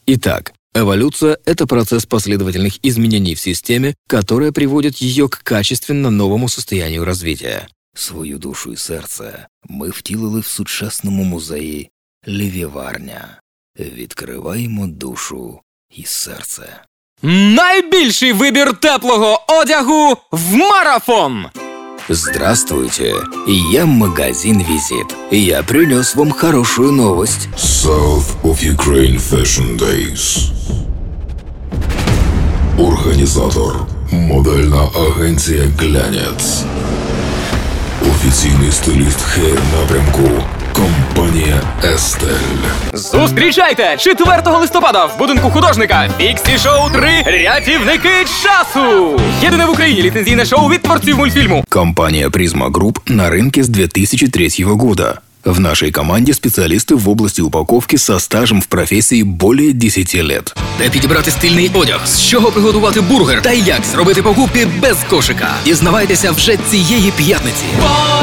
Итак, эволюция – это процесс последовательных изменений в системе, которая приводит ее к качественно новому состоянию развития. Свою душу і серце ми втілили в сучасному музеї Левіварня. Відкриваємо душу і серце. Найбільший вибір теплого одягу в марафон! Здравствуйте, я магазин «Визит». Я принес вам хорошую новость. South of Ukraine Fashion Days. Організатор – модельна агенція «Глянець». Офіційний стиліст хейр-напрямку – компанія «Estelle». Зустрічайте 4 листопада в будинку художника Піксі Шоу 3 «Рятівники часу». Єдине в Україні ліцензійне шоу від творців мультфільму. Компания «Призма Групп» на рынке с 2003 года. В нашей команде специалисты в области упаковки со стажем в профессии более 10 лет. Де підібрати стильний одяг, з чого приготувати бургер та як зробити покупки без кошика. Дізнавайтеся вже цієї п'ятниці.